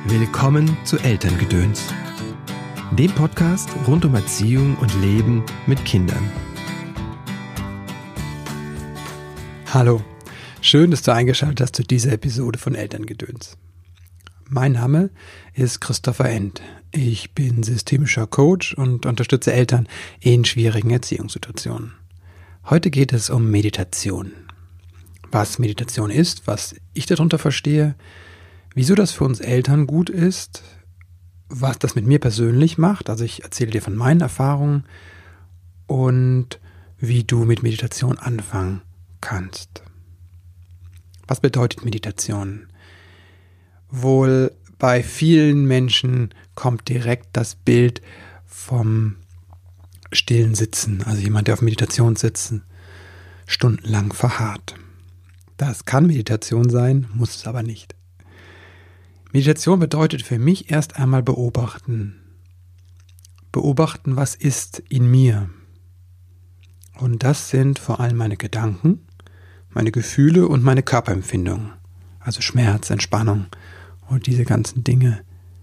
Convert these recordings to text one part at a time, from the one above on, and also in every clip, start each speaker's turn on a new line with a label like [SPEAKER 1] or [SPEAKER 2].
[SPEAKER 1] Willkommen zu Elterngedöns, dem Podcast rund um Erziehung und Leben mit Kindern.
[SPEAKER 2] Hallo, schön, dass du eingeschaltet hast zu dieser Episode von Elterngedöns. Mein Name ist Christopher End. Ich bin systemischer Coach und unterstütze Eltern in schwierigen Erziehungssituationen. Heute geht es um Meditation. Was Meditation ist, was ich darunter verstehe, wieso das für uns Eltern gut ist, was das mit mir persönlich macht, also ich erzähle dir von meinen Erfahrungen und wie du mit Meditation anfangen kannst. Was bedeutet Meditation? Wohl bei vielen Menschen kommt direkt das Bild vom stillen Sitzen, also jemand, der auf Meditationssitzen stundenlang verharrt. Das kann Meditation sein, muss es aber nicht. Meditation bedeutet für mich erst einmal beobachten. Beobachten, was ist in mir. Und das sind vor allem meine Gedanken, meine Gefühle und meine Körperempfindungen. Also Schmerz, Entspannung und diese ganzen Dinge.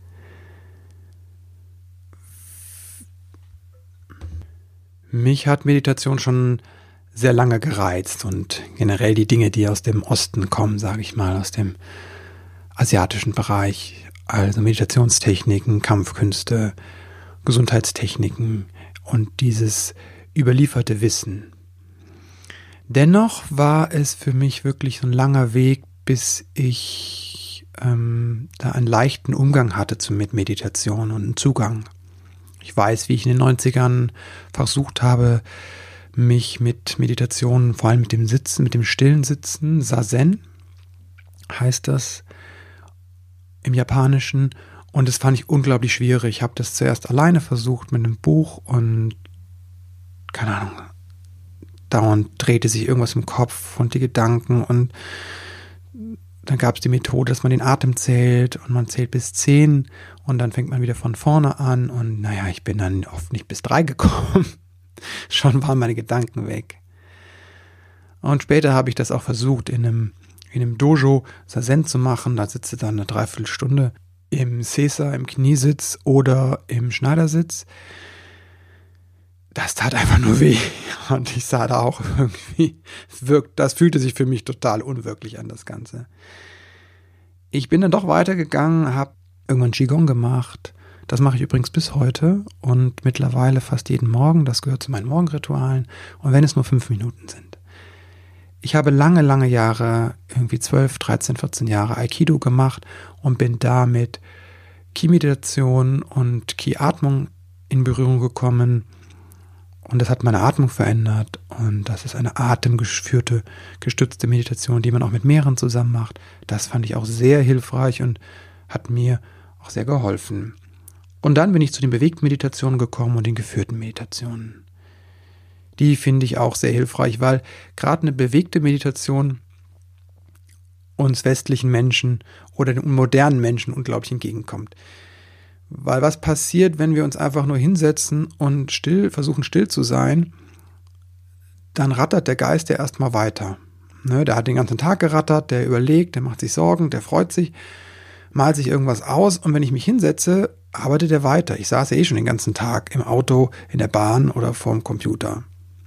[SPEAKER 2] Mich hat Meditation schon sehr lange gereizt und generell die Dinge, die aus dem Osten kommen, sage ich mal, aus dem asiatischen Bereich, also Meditationstechniken, Kampfkünste, Gesundheitstechniken und dieses überlieferte Wissen. Dennoch war es für mich wirklich so ein langer Weg, bis ich da einen leichten Umgang hatte mit Meditation und einen Zugang. Ich weiß, wie ich in den 90ern versucht habe, mich mit Meditation, vor allem mit dem Sitzen, mit dem stillen Sitzen, Zazen heißt das im Japanischen, und das fand ich unglaublich schwierig. Ich habe das zuerst alleine versucht mit einem Buch und keine Ahnung, dauernd drehte sich irgendwas im Kopf und die Gedanken, und dann gab es die Methode, dass man den Atem zählt und man zählt bis 10 und dann fängt man wieder von vorne an und naja, ich bin dann oft nicht bis 3 gekommen. Schon waren meine Gedanken weg. Und später habe ich das auch versucht, in einem Dojo Zazen zu machen. Da sitze dann eine Dreiviertelstunde im Sesa, im Kniesitz oder im Schneidersitz. Das tat einfach nur weh. Und ich sah da auch irgendwie, das fühlte sich für mich total unwirklich an, das Ganze. Ich bin dann doch weitergegangen, habe irgendwann Qigong gemacht. Das mache ich übrigens bis heute und mittlerweile fast jeden Morgen. Das gehört zu meinen Morgenritualen. Und wenn es nur 5 Minuten sind. Ich habe lange, lange Jahre, irgendwie 12, 13, 14 Jahre Aikido gemacht und bin da mit Ki-Meditation und Ki-Atmung in Berührung gekommen. Und das hat meine Atmung verändert. Und das ist eine atemgeführte, gestützte Meditation, die man auch mit mehreren zusammen macht. Das fand ich auch sehr hilfreich und hat mir auch sehr geholfen. Und dann bin ich zu den bewegten Meditationen gekommen und den geführten Meditationen. Die finde ich auch sehr hilfreich, weil gerade eine bewegte Meditation uns westlichen Menschen oder den modernen Menschen unglaublich entgegenkommt. Weil was passiert, wenn wir uns einfach nur hinsetzen und versuchen still zu sein, dann rattert der Geist ja erstmal weiter. Der hat den ganzen Tag gerattert, der überlegt, der macht sich Sorgen, der freut sich, malt sich irgendwas aus, und wenn ich mich hinsetze, arbeitet er weiter. Ich saß ja schon den ganzen Tag im Auto, in der Bahn oder vorm Computer.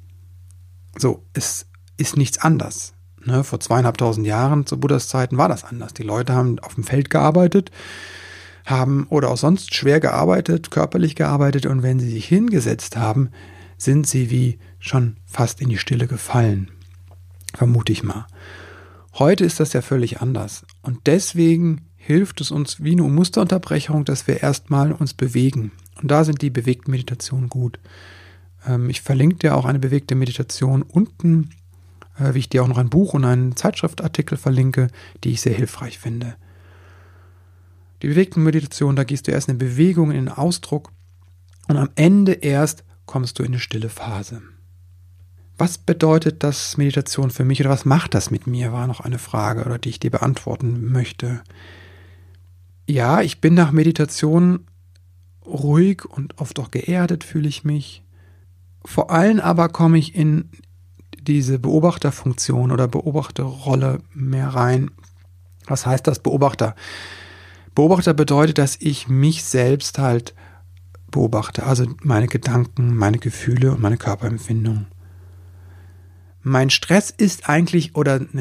[SPEAKER 2] So, es ist nichts anders. Vor 2500 Jahren zu Buddhas Zeiten war das anders. Die Leute haben auf dem Feld gearbeitet, haben oder auch sonst schwer gearbeitet, körperlich gearbeitet, und wenn sie sich hingesetzt haben, sind sie wie schon fast in die Stille gefallen. Vermute ich mal. Heute ist das ja völlig anders. Und deswegen hilft es uns wie eine Musterunterbrechung, dass wir erstmal uns bewegen. Und da sind die bewegten Meditationen gut. Ich verlinke dir auch eine bewegte Meditation unten, wie ich dir auch noch ein Buch und einen Zeitschriftartikel verlinke, die ich sehr hilfreich finde. Die bewegten Meditationen, da gehst du erst in Bewegung, in den Ausdruck, und am Ende erst kommst du in eine stille Phase. Was bedeutet das Meditation für mich oder was macht das mit mir, war noch eine Frage, oder die ich dir beantworten möchte. Ja, ich bin nach Meditation ruhig und oft auch geerdet fühle ich mich. Vor allem aber komme ich in diese Beobachterfunktion oder Beobachterrolle mehr rein. Was heißt das, Beobachter? Beobachter bedeutet, dass ich mich selbst halt beobachte, also meine Gedanken, meine Gefühle und meine Körperempfindungen. Mein Stress ist eigentlich,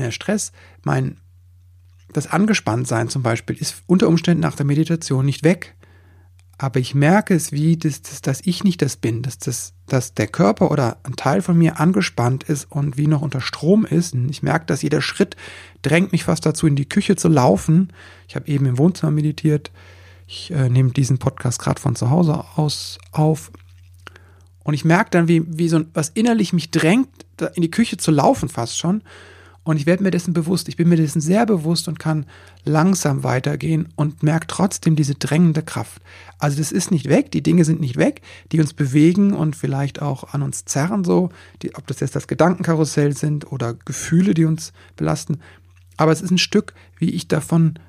[SPEAKER 2] das Angespanntsein zum Beispiel ist unter Umständen nach der Meditation nicht weg. Aber ich merke es, dass ich nicht das bin, dass der Körper oder ein Teil von mir angespannt ist und wie noch unter Strom ist. Und ich merke, dass jeder Schritt drängt mich fast dazu, in die Küche zu laufen. Ich habe eben im Wohnzimmer meditiert. Ich nehme diesen Podcast gerade von zu Hause aus auf. Und ich merke dann, wie so was innerlich mich drängt, in die Küche zu laufen fast schon. Und ich werde mir dessen bewusst. Ich bin mir dessen sehr bewusst und kann langsam weitergehen und merke trotzdem diese drängende Kraft. Also das ist nicht weg, die Dinge sind nicht weg, die uns bewegen und vielleicht auch an uns zerren so, ob das jetzt das Gedankenkarussell sind oder Gefühle, die uns belasten. Aber es ist ein Stück, wie ich davon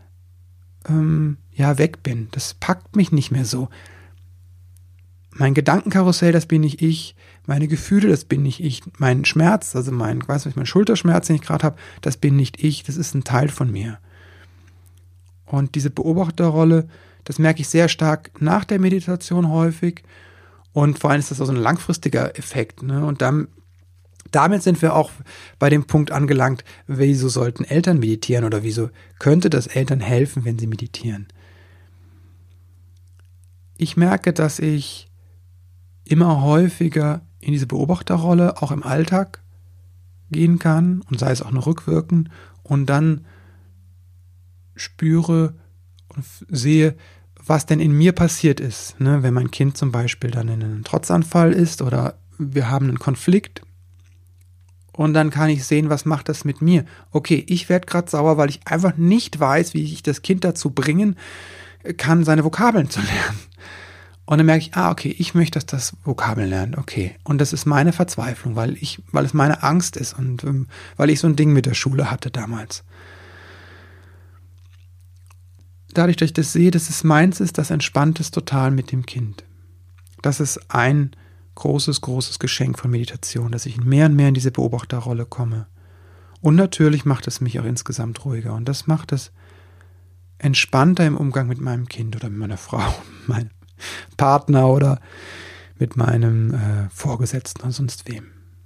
[SPEAKER 2] weg bin. Das packt mich nicht mehr so. Mein Gedankenkarussell, das bin nicht ich. Meine Gefühle, das bin nicht ich. Mein Schmerz, also mein Schulterschmerz, den ich gerade habe, das bin nicht ich. Das ist ein Teil von mir. Und diese Beobachterrolle, das merke ich sehr stark nach der Meditation häufig. Und vor allem ist das auch so ein langfristiger Effekt. Ne? Und damit sind wir auch bei dem Punkt angelangt, wieso sollten Eltern meditieren oder wieso könnte das Eltern helfen, wenn sie meditieren. Ich merke, dass ich immer häufiger in diese Beobachterrolle auch im Alltag gehen kann und sei es auch nur rückwirkend und dann spüre und sehe, was denn in mir passiert ist, ne? Wenn mein Kind zum Beispiel dann in einem Trotzanfall ist oder wir haben einen Konflikt und dann kann ich sehen, was macht das mit mir. Okay, ich werde gerade sauer, weil ich einfach nicht weiß, wie ich das Kind dazu bringen kann, seine Vokabeln zu lernen. Und dann merke ich, okay, ich möchte, dass das Vokabeln lernt, okay. Und das ist meine Verzweiflung, weil es meine Angst ist und weil ich so ein Ding mit der Schule hatte damals. Dadurch, dass ich das sehe, dass es meins ist, das entspannt es total mit dem Kind. Das ist ein großes, großes Geschenk von Meditation, dass ich mehr und mehr in diese Beobachterrolle komme. Und natürlich macht es mich auch insgesamt ruhiger. Und das macht es entspannter im Umgang mit meinem Kind oder mit meiner Frau, meinem Partner oder mit meinem Vorgesetzten oder sonst wem.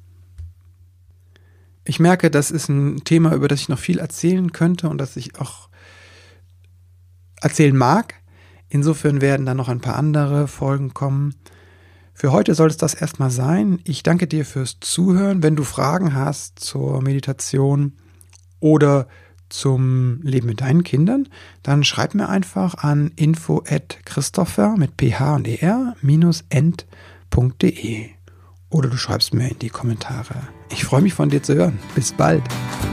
[SPEAKER 2] Ich merke, das ist ein Thema, über das ich noch viel erzählen könnte und das ich auch erzählen mag. Insofern werden dann noch ein paar andere Folgen kommen. Für heute soll es das erstmal sein. Ich danke dir fürs Zuhören. Wenn du Fragen hast zur Meditation oder zum Leben mit deinen Kindern, dann schreib mir einfach an info@christopher mit ph und er -end.de oder du schreibst mir in die Kommentare. Ich freue mich von dir zu hören. Bis bald.